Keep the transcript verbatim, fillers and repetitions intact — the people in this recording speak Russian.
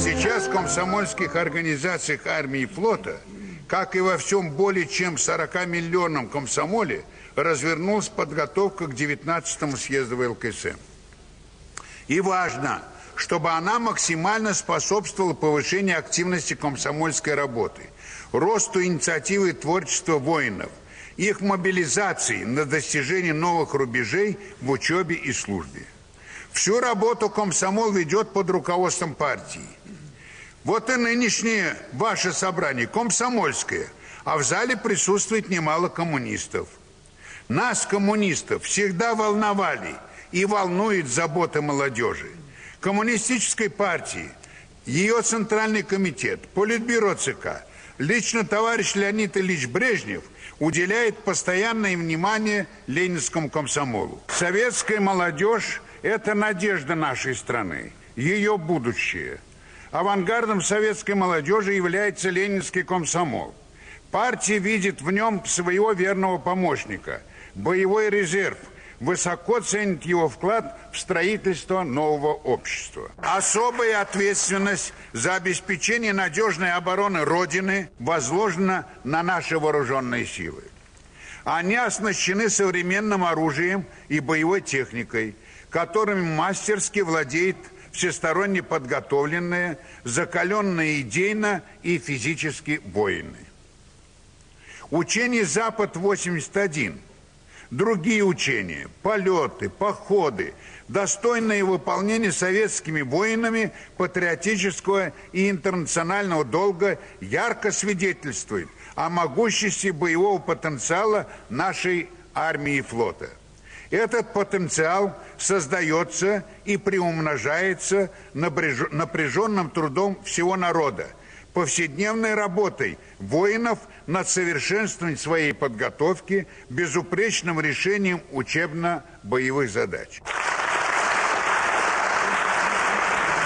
Сейчас в комсомольских организациях армии и флота, как и во всем более чем сорокамиллионном комсомоле, развернулась подготовка к девятнадцатому съезду вэ эл ка эс эм. И важно, чтобы она максимально способствовала повышению активности комсомольской работы, росту инициативы и творчества воинов, их мобилизации на достижение новых рубежей в учебе и службе. Всю работу комсомол ведет под руководством партии. Вот и нынешнее ваше собрание комсомольское, а в зале присутствует немало коммунистов. Нас, коммунистов, всегда волновали и волнует забота молодежи. Коммунистической партии, ее Центральный комитет, Политбюро ЦК, лично товарищ Леонид Ильич Брежнев уделяет постоянное внимание ленинскому комсомолу. Советская молодежь – это надежда нашей страны, ее будущее. Авангардом советской молодежи является ленинский комсомол. Партия видит в нем своего верного помощника, боевой резерв, высоко ценит его вклад в строительство нового общества. Особая ответственность за обеспечение надежной обороны Родины возложена на наши вооруженные силы. Они оснащены современным оружием и боевой техникой, которыми мастерски владеет всесторонне подготовленные, закаленные идейно и физически воины. Учение «Запад-восемьдесят один», другие учения, полеты, походы, достойное выполнение советскими воинами патриотического и интернационального долга ярко свидетельствует о могуществе боевого потенциала нашей армии и флота. Этот потенциал создается и приумножается напряженным трудом всего народа, повседневной работой воинов над совершенствованием своей подготовки, безупречным решением учебно-боевых задач.